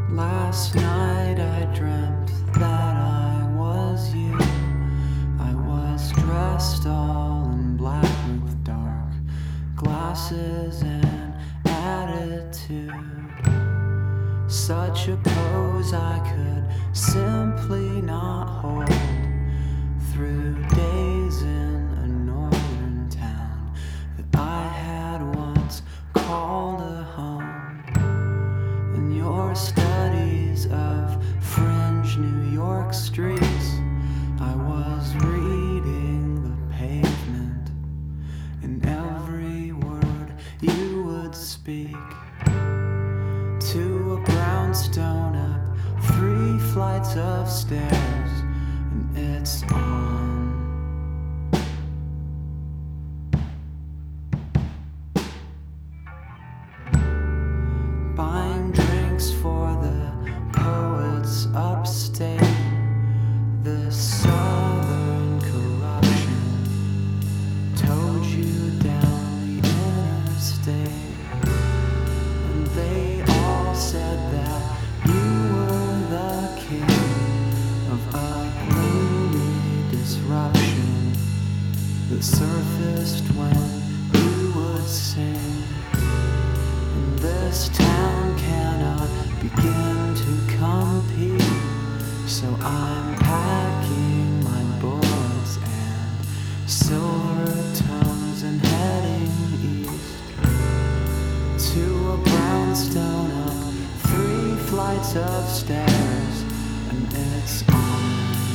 Last night I dreamt that I was you. I was dressed all in black with dark glasses and attitude. Such a pose I could simply not hold through days in a northern town that I had once called a home. In your studies of fringe New York streets, I was reading the pavement in every word you would speak. To a brownstone up 3 flights of stairs, and it's on. Buying drinks for the poets upstate, this southern corruption towed you down the interstate, and they all said that you were the king of a gloomy disruption that surfaced when you would sing. And this town cannot begin to compete, so I'm packing my bullets and silver tongues and heading east to a brownstone up 3 flights of stairs, and it's on.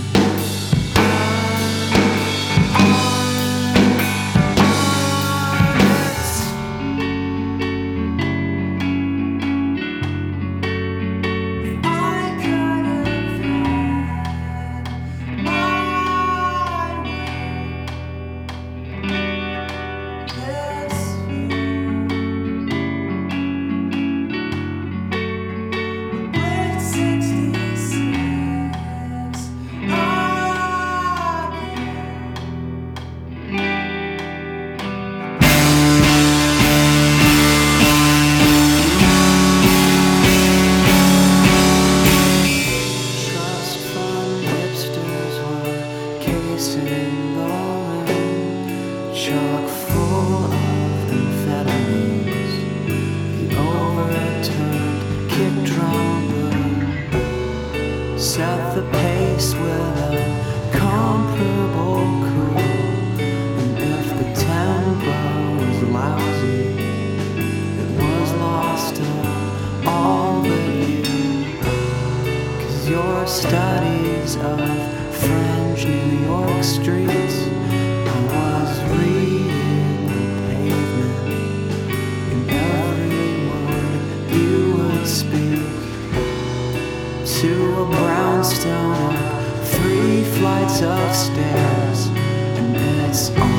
Chock full of amphetamines, the overturned kick drum boom set the pace with a comparable cool. And if the tempo was lousy, it was lost on all but you, 'cause your studies of fringe New York streets, I was reading the pavement in every word you would speak. To a brownstone up 3 flights of stairs, and it's